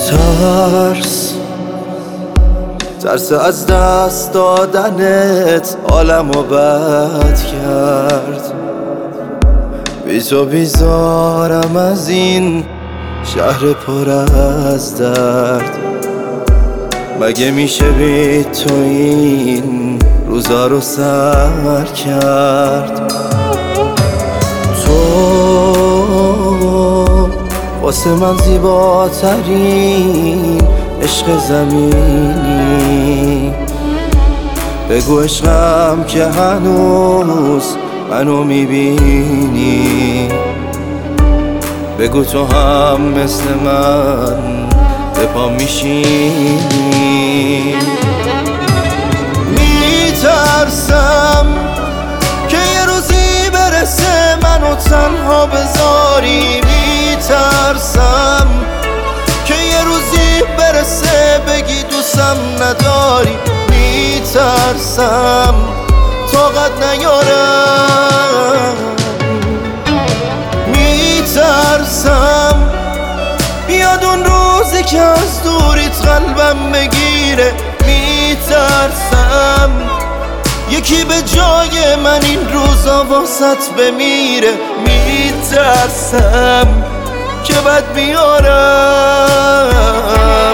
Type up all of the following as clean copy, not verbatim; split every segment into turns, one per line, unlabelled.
ترس از دست دادنت عالمو بد کرد. بی تو بیزارم از این شهر پر از درد. مگه میشه بی تو این روزا رو سر کرد؟ تو واسه من زیباترین عشق زمینی. بگو عشقم که هنوز منو میبینی. بگو تو هم مثل من به پا میشینی. میترسم که یه روزی برسه منو تنها بذاری. میترسم که یه روزی برسه بگی دوستم نداری. میترسم طاقت نیارم. میترسم بیاد اون روزی که از دوریت قلبم بگیره. میترسم یکی به جای من این روزا واسط بمیره. میترسم که بد بیارم.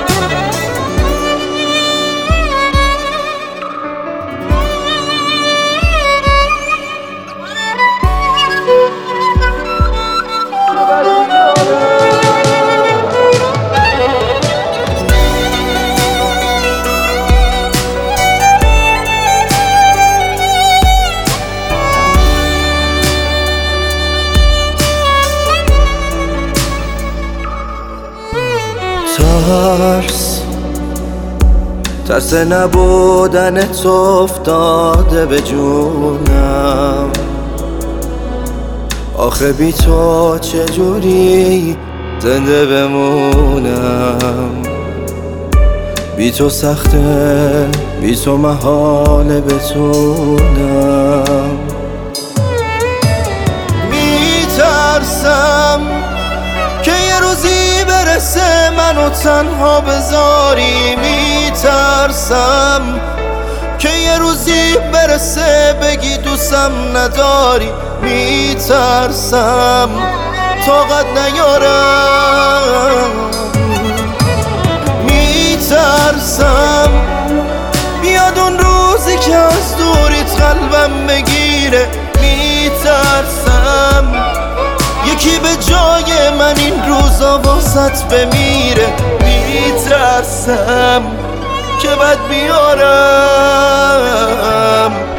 ترس نبودن تو افتاده به جونم. آخه بی تو چجوری زنده بمونم؟ بی تو سخته، بی تو محاله بتونم. میترسم که یه روزی برسه منو تنها بذاری. میترسم که یه روزی برسه بگی دوستم نداری. میترسم طاقت نیارم. میترسم بیاد اون روزی که از دوریت قلبم بگیره. میترسم یکی به جای من این روزا واسط بمیره. میترسم که بد بیارم.